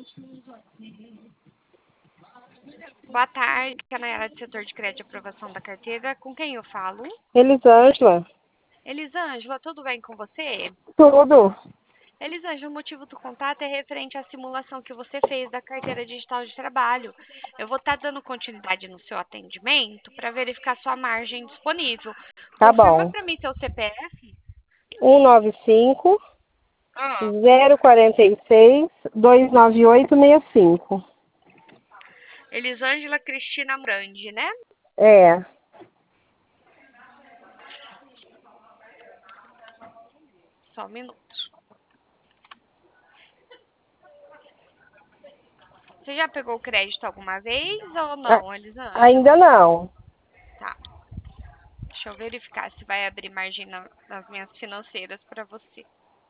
Boa tarde, que é a Nayara do setor de crédito e aprovação da carteira. Com quem eu falo? Elisângela. Elisângela, tudo bem com você? Tudo. Elisângela, o motivo do contato é referente à simulação que você fez da carteira digital de trabalho. Eu vou estar dando continuidade no seu atendimento para verificar sua margem disponível. Tá Confirma bom. para mim seu CPF. 195 Ah, 046 29865. Elisângela Cristina Brandi, né? É. Só um minuto. Você já pegou crédito alguma vez ou A- não, Elisângela? Ainda não. Tá. Deixa eu verificar se vai abrir margem nas minhas financeiras para você.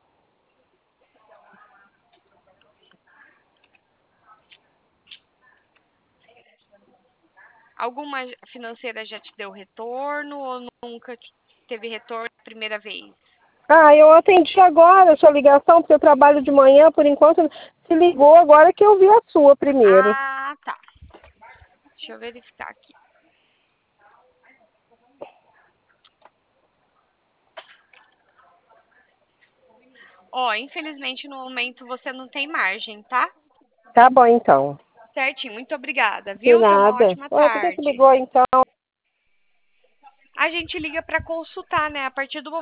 Alguma financeira já te deu retorno ou nunca teve retorno a primeira vez? Eu atendi agora a sua ligação, porque eu trabalho de manhã, por enquanto. Se ligou agora que eu vi a sua primeiro. Ah, tá. Deixa eu verificar aqui. Ó, infelizmente no momento você não tem margem, tá? Tá bom, então. Certinho, muito obrigada, De viu? Tenha uma nada. ótima Ué, por que você tarde. ligou, então? A gente liga para consultar, né? A partir do momento